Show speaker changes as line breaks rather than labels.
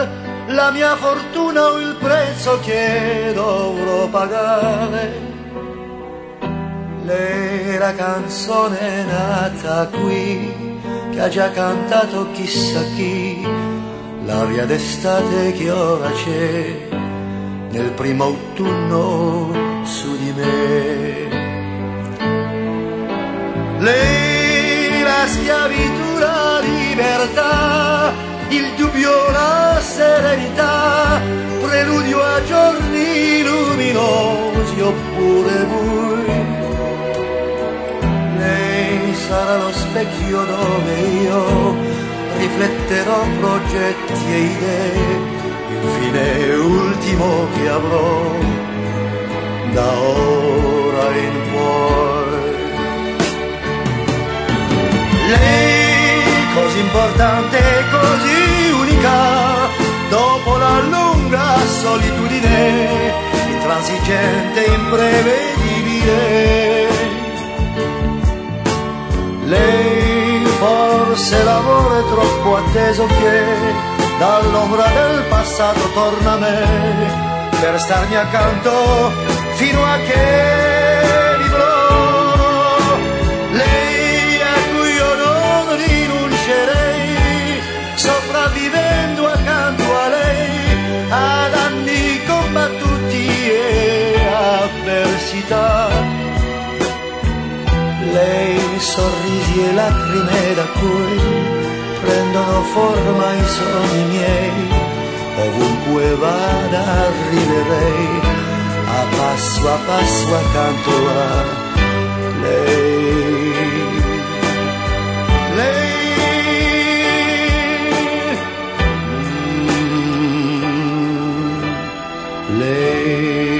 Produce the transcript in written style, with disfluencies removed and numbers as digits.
la mia fortuna o il prezzo che dovrò pagare. Lei è la canzone nata qui, che ha già cantato chissà chi, l'aria d'estate che ora c'è nel primo autunno su di me. Lei la schiavitù, la libertà, il dubbio, la serenità, preludio a giorni luminosi oppure bui. Lei sarà lo specchio dove io rifletterò progetti e idee, il fine ultimo che avrò da ora in poi. Lei così importante, così unica, dopo la lunga solitudine, intransigente, imprevedibile. Lei forse l'amore troppo atteso che dall'ombra del passato torna a me per starmi accanto fino a che vivrò. Lei a cui io non rinuncerei, sopravvivendo accanto a lei ad anni combattuti e avversità. Lei sorrisi e lacrime da cui prendono forma i sogni miei, ovunque vada arriverei a passo accanto a lei. Lei